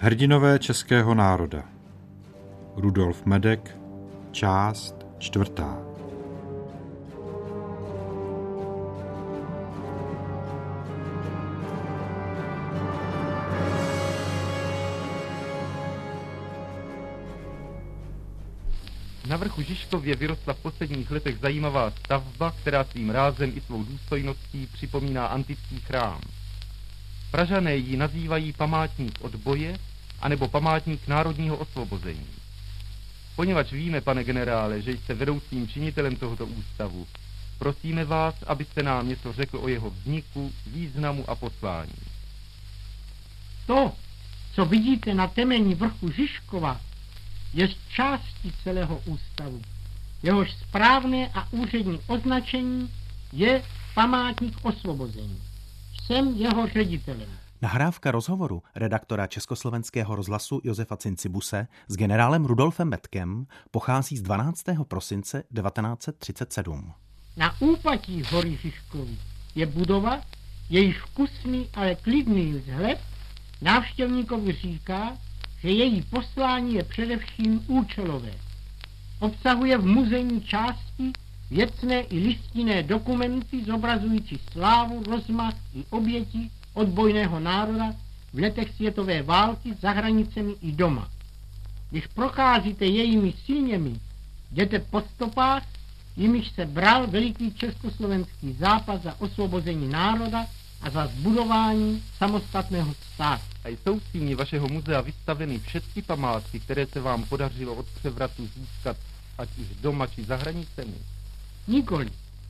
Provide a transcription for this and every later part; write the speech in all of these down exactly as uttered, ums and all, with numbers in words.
Hrdinové českého národa. Rudolf Medek, část čtvrtá. Na vrchu Žižkově vyrostla v posledních letech zajímavá stavba, která svým rázem i svou důstojností připomíná antický chrám. Pražané ji nazývají památník odboje anebo památník národního osvobození. Poněvadž víme, pane generále, že jste vedoucím činitelem tohoto ústavu, prosíme vás, abyste nám něco řekl o jeho vzniku, významu a poslání. To, co vidíte na temení vrchu Žižkova, je z části celého ústavu. Jehož správné a úřední označení je památník osvobození. Jsem jeho ředitelem. Nahrávka rozhovoru redaktora Československého rozhlasu Josefa Cincibuse s generálem Rudolfem Medkem pochází z dvanáctého prosince devatenáct set třicet sedm. Na úpatí hory Žižkovy je budova, jejíž vkusný, ale klidný vzhled návštěvníkovi říká, že její poslání je především účelové. Obsahuje v muzejní části věcné i listinné dokumenty zobrazující slávu, rozmach i oběti odbojného národa v letech světové války za hranicemi i doma. Když procházíte jejími síněmi, jdete po stopách, jimiž se bral veliký československý zápas za osvobození národa a za zbudování samostatného státu. A jsou v síni vašeho muzea vystaveny všechny památky, které se vám podařilo od převratu získat, ať už doma či za hranicemi? Nikoli.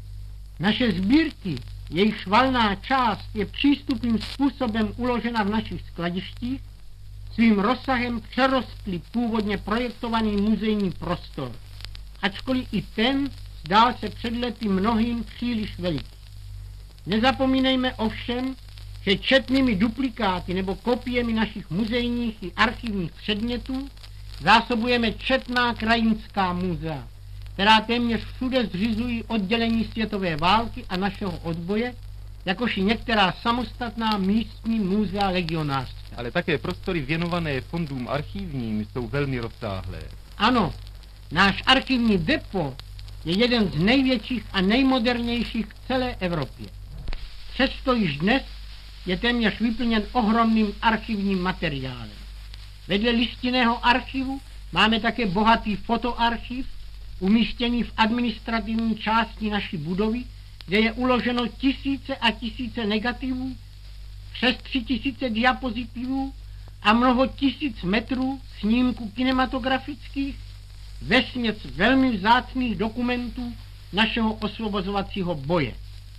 Naše sbírky, jejich valná část je přístupným způsobem uložena v našich skladištích, svým rozsahem přerostly původně projektovaný muzejní prostor, ačkoliv i ten zdál se před lety mnohým příliš veliký. Nezapomínejme ovšem, že četnými duplikáty nebo kopiemi našich muzejních i archivních předmětů zásobujeme četná krajinská muzea, která téměř všude zřizují oddělení světové války a našeho odboje, jakož i některá samostatná místní muzea legionářská. Ale také prostory věnované fondům archivním jsou velmi rozsáhlé. Ano, náš archivní depo je jeden z největších a nejmodernějších v celé Evropě. Přesto již dnes je téměř vyplněn ohromným archivním materiálem. Vedle listinného archivu máme také bohatý fotoarchiv, umístěný v administrativní části naší budovy, kde je uloženo tisíce a tisíce negativů, přes tři tisíce diapozitivů a mnoho tisíc metrů snímků kinematografických, vesměs velmi vzácných dokumentů našeho osvobozovacího boje.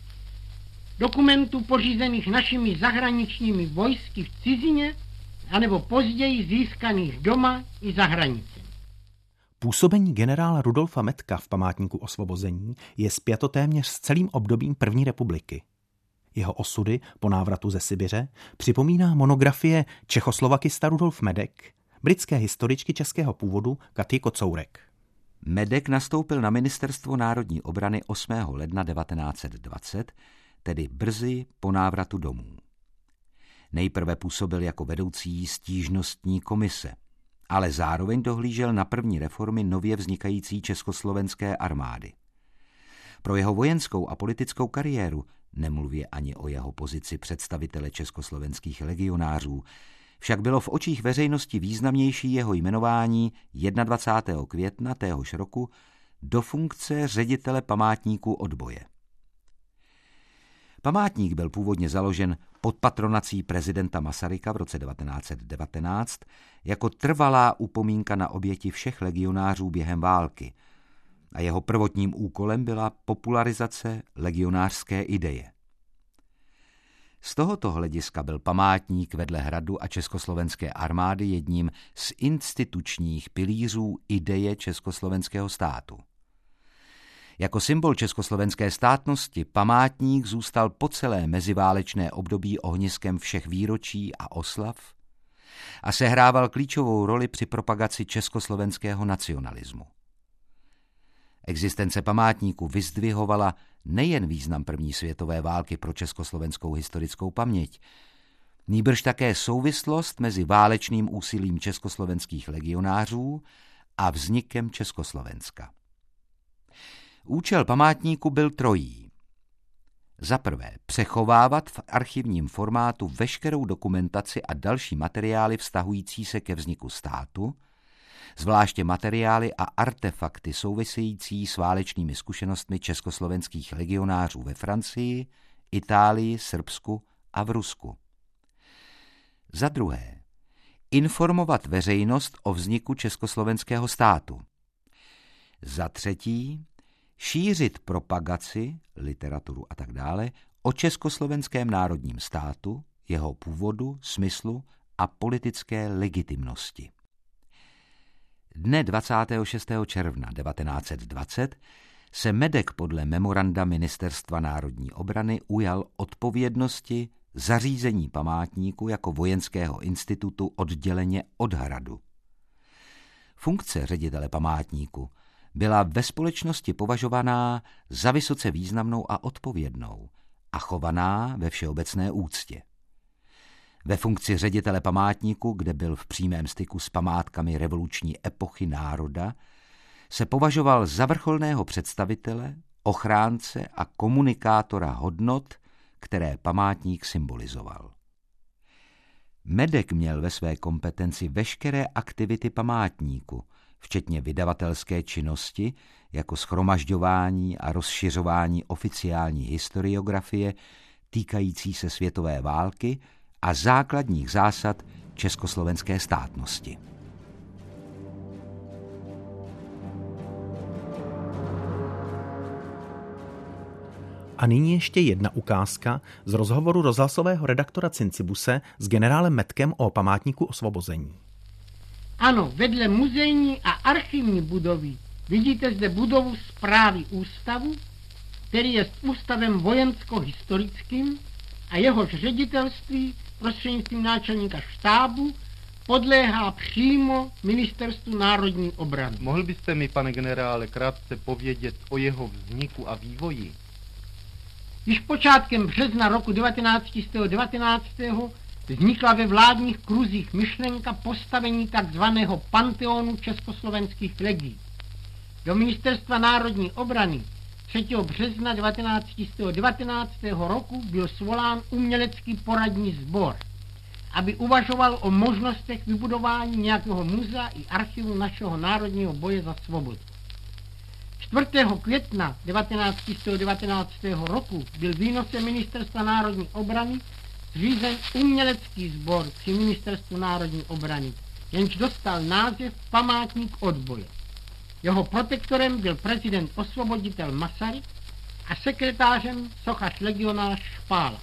Dokumentů pořízených našimi zahraničními vojsky v cizině, anebo později získaných doma i za hranicemi. Působení generála Rudolfa Medka v památníku osvobození je spjato téměř s celým obdobím první republiky. Jeho osudy po návratu ze Sibiře připomíná monografie Čechoslovakista Rudolf Medek britské historičky českého původu Katy Kocourek. Medek nastoupil na ministerstvo národní obrany osmého ledna devatenáct set dvacet, tedy brzy po návratu domů. Nejprve působil jako vedoucí stížnostní komise, ale zároveň dohlížel na první reformy nově vznikající československé armády. Pro jeho vojenskou a politickou kariéru, nemluvě ani o jeho pozici představitele československých legionářů, však bylo v očích veřejnosti významnější jeho jmenování dvacátého prvního května téhož roku do funkce ředitele památníku odboje. Památník byl původně založen pod patronací prezidenta Masaryka v roce devatenáct set devatenáct jako trvalá upomínka na oběti všech legionářů během války a jeho prvotním úkolem byla popularizace legionářské ideje. Z tohoto hlediska byl památník vedle hradu a československé armády jedním z institučních pilířů ideje československého státu. Jako symbol československé státnosti památník zůstal po celé meziválečné období ohniskem všech výročí a oslav a sehrával klíčovou roli při propagaci československého nacionalismu. Existence památníku vyzdvihovala nejen význam první světové války pro československou historickou paměť, nýbrž také souvislost mezi válečným úsilím československých legionářů a vznikem Československa. Účel památníku byl trojí. Za prvé přechovávat v archivním formátu veškerou dokumentaci a další materiály vztahující se ke vzniku státu, zvláště materiály a artefakty související s válečnými zkušenostmi československých legionářů ve Francii, Itálii, Srbsku a v Rusku. Za druhé, informovat veřejnost o vzniku československého státu. Za třetí, šířit propagaci, literaturu a tak dále o československém národním státu, jeho původu, smyslu a politické legitimnosti. Dne dvacátého šestého června devatenáct set dvacet se Medek podle memoranda Ministerstva národní obrany ujal odpovědnosti zařízení památníku jako vojenského institutu odděleně od hradu. Funkce ředitele památníku byla ve společnosti považovaná za vysoce významnou a odpovědnou a chovaná ve všeobecné úctě. Ve funkci ředitele památníku, kde byl v přímém styku s památkami revoluční epochy národa, se považoval za vrcholného představitele, ochránce a komunikátora hodnot, které památník symbolizoval. Medek měl ve své kompetenci veškeré aktivity památníku, včetně vydavatelské činnosti, jako shromažďování a rozšiřování oficiální historiografie týkající se světové války a základních zásad československé státnosti. A nyní ještě jedna ukázka z rozhovoru rozhlasového redaktora Cincibuse s generálem Metkem o památníku osvobození. Ano, vedle muzejní a archivní budovy vidíte zde budovu správy ústavu, který je ústavem vojensko-historickým a jehož ředitelství prostřednictvím náčelníka štábu podléhá přímo Ministerstvu národní obrany. Mohl byste mi, pane generále, krátce povědět o jeho vzniku a vývoji? Již počátkem března roku devatenáct set devatenáct vznikla ve vládních kruzích myšlenka postavení takzvaného panteonu československých legií. Do Ministerstva národní obrany třetího března devatenáct set devatenáctého roku byl svolán umělecký poradní sbor, aby uvažoval o možnostech vybudování nějakého muzea i archivu našeho národního boje za svobodu. čtvrtého května devatenáct set devatenáctého roku byl výnosem Ministerstva národní obrany zřízen umělecký sbor při Ministerstvu národní obrany, jenž dostal název Památník odboje. Jeho protektorem byl prezident osvoboditel Masaryk a sekretářem sochař legionář Špála.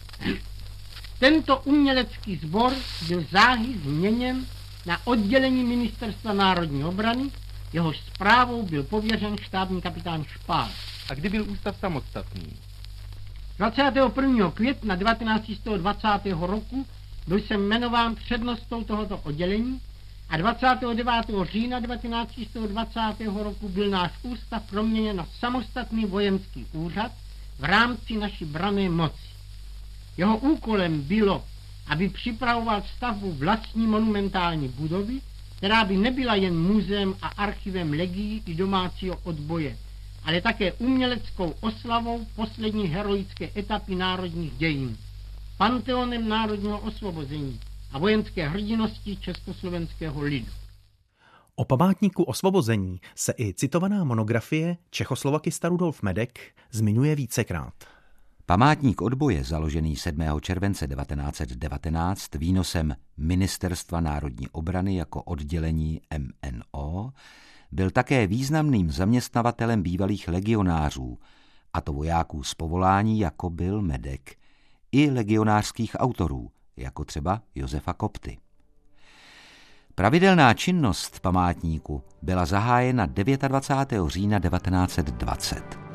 Tento umělecký sbor byl záhy změněn na oddělení Ministerstva národní obrany, jehož správou byl pověřen štábní kapitán Špál. A kdy byl ústav samostatný? dvacátého prvního května devatenáct set dvacátého roku byl jsem jmenován přednostou tohoto oddělení a dvacátého devátého října devatenáct set dvacátého roku byl náš ústav proměněn na samostatný vojenský úřad v rámci naší branné moci. Jeho úkolem bylo, aby připravoval stavbu vlastní monumentální budovy, která by nebyla jen muzeem a archivem legií i domácího odboje, ale také uměleckou oslavou poslední heroické etapy národních dějin, panteonem národního osvobození a vojenské hrdinosti československého lidu. O památníku osvobození se i citovaná monografie Čechoslovakista Rudolf Medek zmiňuje vícekrát. Památník odboje, založený sedmého července devatenáct set devatenáct výnosem Ministerstva národní obrany jako oddělení M N O, byl také významným zaměstnavatelem bývalých legionářů, a to vojáků z povolání, jako byl Medek, i legionářských autorů, jako třeba Josefa Kopty. Pravidelná činnost památníku byla zahájena dvacátého devátého října devatenáct set dvacet.